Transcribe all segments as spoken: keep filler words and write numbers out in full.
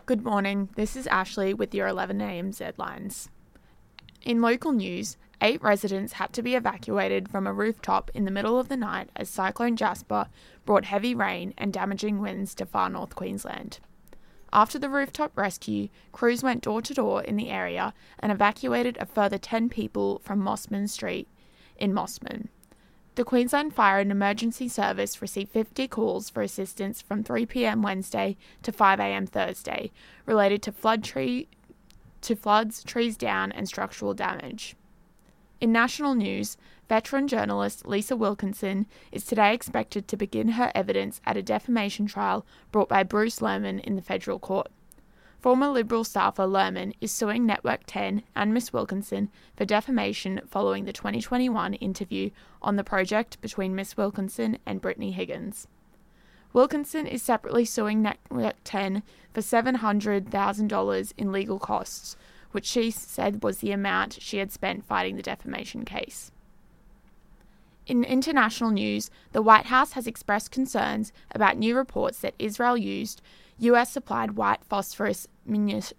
Good morning, this is Ashley with your eleven a m Z lines. In local news, eight residents had to be evacuated from a rooftop in the middle of the night as Cyclone Jasper brought heavy rain and damaging winds to far north Queensland. After the rooftop rescue, crews went door to door in the area and evacuated a further ten people from Mossman Street in Mossman. The Queensland Fire and Emergency Service received fifty calls for assistance from three p m Wednesday to five a m Thursday, related to flood tree to floods, trees down, and structural damage. In national news, veteran journalist Lisa Wilkinson is today expected to begin her evidence at a defamation trial brought by Bruce Lerman in the federal court. Former Liberal staffer Lerman is suing Network ten and Miss Wilkinson for defamation following the twenty twenty-one interview on The Project between Miss Wilkinson and Brittany Higgins. Wilkinson is separately suing Network ten for seven hundred thousand dollars in legal costs, which she said was the amount she had spent fighting the defamation case. In international news, the White House has expressed concerns about new reports that Israel used U S-supplied white phosphorus munitions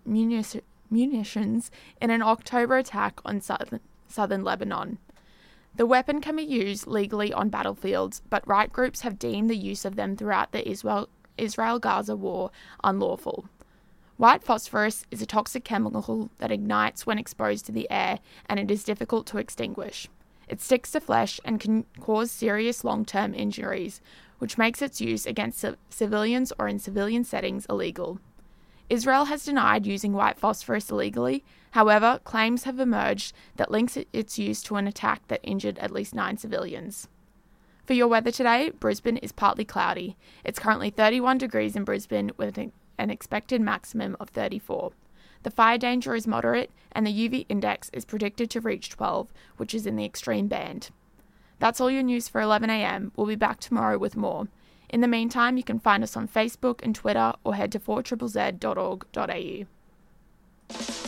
in an October attack on southern, southern Lebanon. The weapon can be used legally on battlefields, but right groups have deemed the use of them throughout the Israel, Israel-Gaza war unlawful. White phosphorus is a toxic chemical that ignites when exposed to the air, and it is difficult to extinguish. It sticks to flesh and can cause serious long-term injuries, which makes its use against civilians or in civilian settings illegal. Israel has denied using white phosphorus illegally. However, claims have emerged that links its use to an attack that injured at least nine civilians. For your weather today, Brisbane is partly cloudy. It's currently thirty-one degrees in Brisbane with an expected maximum of thirty-four. The fire danger is moderate and the U V index is predicted to reach twelve, which is in the extreme band. That's all your news for eleven a m. We'll be back tomorrow with more. In the meantime, you can find us on Facebook and Twitter or head to four Z Z Z dot org dot a u.